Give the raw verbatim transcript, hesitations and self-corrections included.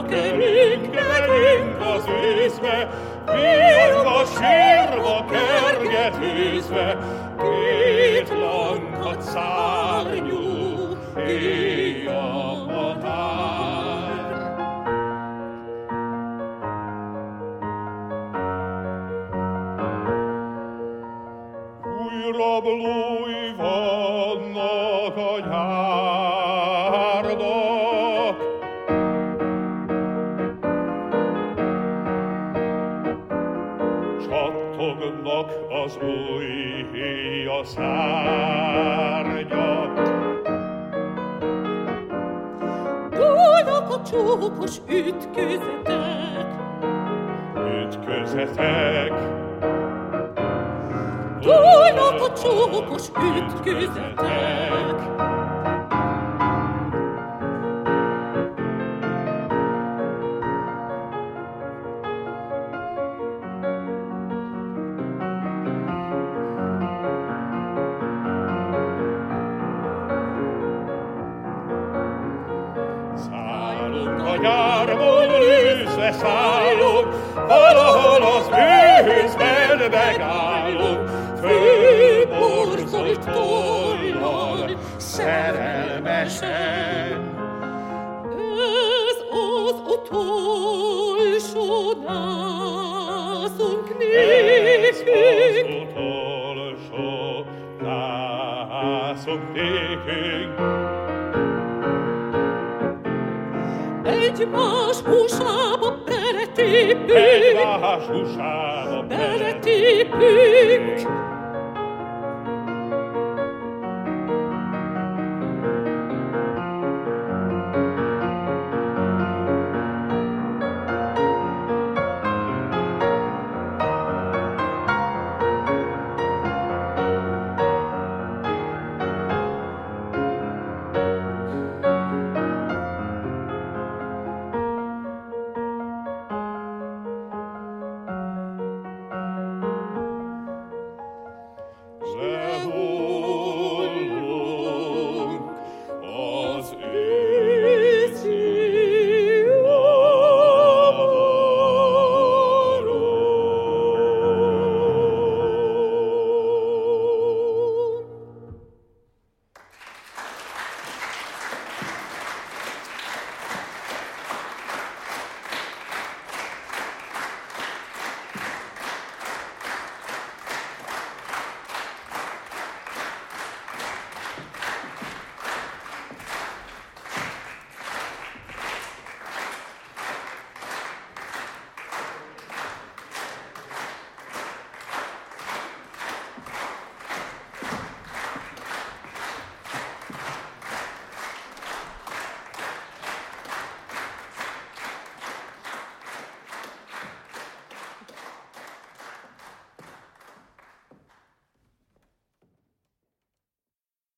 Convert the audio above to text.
Gyökerünk nekünk az őszbe, Viadva, sírva, kergetőzve, két lankat szárnyú, éjjel madár. Új rablói vannak a gyárnak, csattognak az új héja szárnyak. Dúlnak a csókos ütközetek, Ütközetek, dúlnak a csókos ütközetek. Szállunk a gyárból, őszre szállunk, valahol az őszben megállunk, fölborzolt tollal, szerelmesen. Ez az utolsó nászunk Ez az nékünk, utolsó nászunk nékünk. egymás húsába beletépünk, Egymás húsába beletépünk.